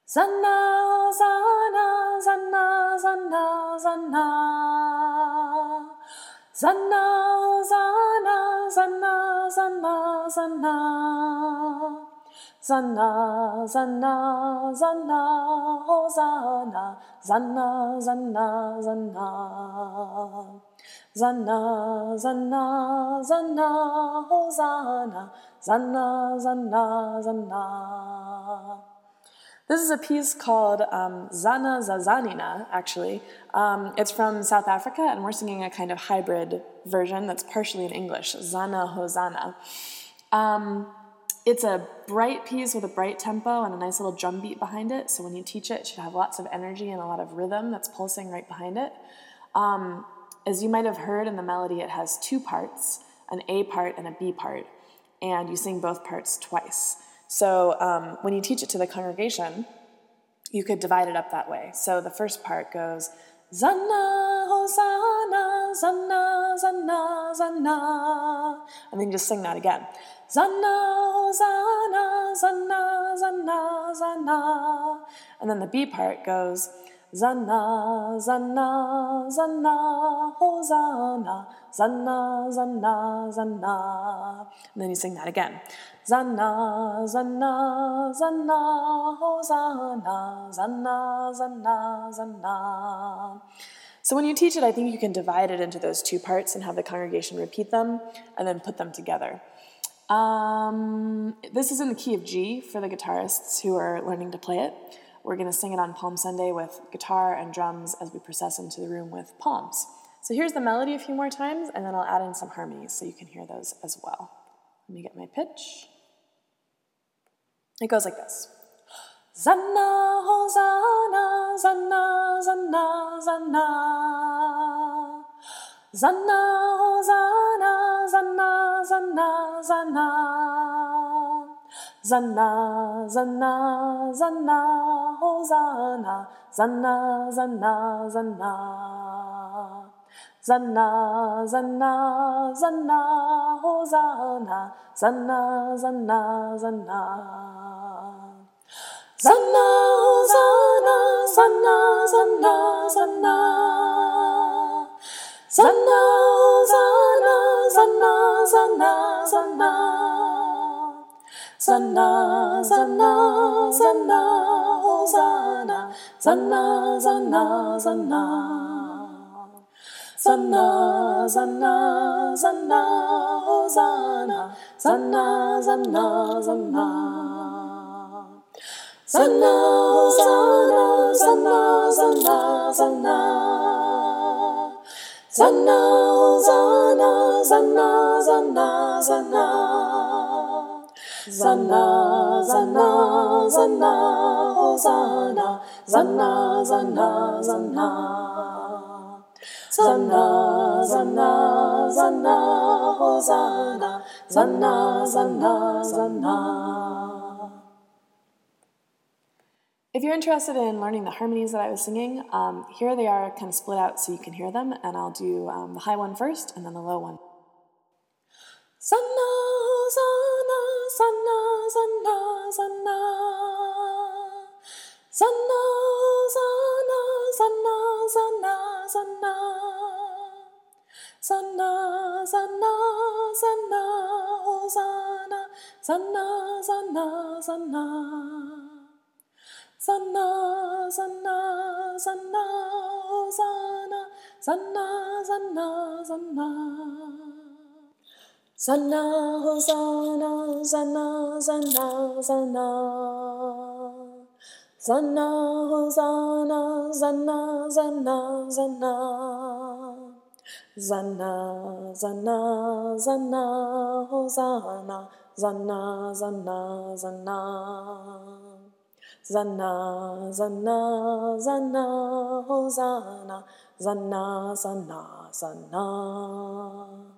Zanna, Hosanna, Zanna, Zanna, Zanna. Zanna, Hosanna, Zanna, Zanna, Zanna. Zanna, Zanna, Zanna, Hosanna, Zanna, Zanna, Zanna. Zanna, Zanna, Zanna, Hosanna, Zanna, Zanna, Zanna. This is a piece called Zana Zazanina, actually. It's from South Africa, and we're singing a kind of hybrid version that's partially in English, Zana Hosanna. It's a bright piece with a bright tempo and a nice little drum beat behind it, so when you teach it, it should have lots of energy and a lot of rhythm that's pulsing right behind it. As you might have heard in the melody, it has two parts, an A part and a B part, and you sing both parts twice. So when you teach it to the congregation, you could divide it up that way. So the first part goes, Zanna, Hosanna, Zanna, Zanna, Zanna. And then you just sing that again. Zanna, Hosanna, Zanna, Zanna, Zanna. And then the B part goes, Zanna, Zanna, Zanna, Hosanna, Zanna, Zanna, Zanna. And then you sing that again. Zanna, Zanna, Zanna, Hosanna, Zanna, Zanna, Zanna. So when you teach it, I think you can divide it into those two parts and have the congregation repeat them and then put them together. This is in the key of G for the guitarists who are learning to play it. We're going to sing it on Palm Sunday with guitar and drums as we process into the room with palms. So here's the melody a few more times, and then I'll add in some harmonies so you can hear those as well. Let me get my pitch. It goes like this. Zanna, Hosanna, Zanna, Zanna, Zanna. Zanna, Hosanna, Zanna, Zanna, Zanna. Zanna, Zanna, Zanna, Hosanna, Zanna, Zanna, Zanna. Zanna, Zanna, Zanna, Hosanna, Zanna, Zanna, Zanna. Zanna, Hosanna, Zanna, Zanna, Zanna. Zanna, Hosanna, Zanna, Zanna, Zanna. Zanna, Zanna, Zanna, Hosanna, Zanna, Zanna, Zanna. Zanna, Zanna, Zanna, Hosanna, Zanna, Zanna, Zanna. Zanna, Hosanna, Zanna, Zanna, Zanna. Zanna, Hosanna, Zanna, Zanna, Zanna. Zanna, Zanna, Zanna, Hosanna, Zanna, Zanna, Zanna. Zanna, Zanna, Zanna, Hosanna, Zanna, Zanna, Zanna. If you're interested in learning the harmonies that I was singing, here they are kind of split out so you can hear them, and I'll do the high one first and then the low one. Zanna, Hosanna, Zanna, Zanna, Zanna. Zanna, Hosanna, Zanna, Zanna, Zanna. Zanna, Zanna, Zanna, Hosanna, Zanna, Zanna, Zanna. Zanna, Zanna, Zanna, Hosanna, Zanna, Zanna, Zanna. Zanna, Hosanna, Zanna, Zanna, Zanna. Zanna, Hosanna, Zanna, Zanna, Zanna. Zanna, Zanna, Zanna, Hosanna, Zanna, Zanna, Zanna. Zanna, Zanna, Zanna, Hosanna, Zanna, Zanna, Zanna.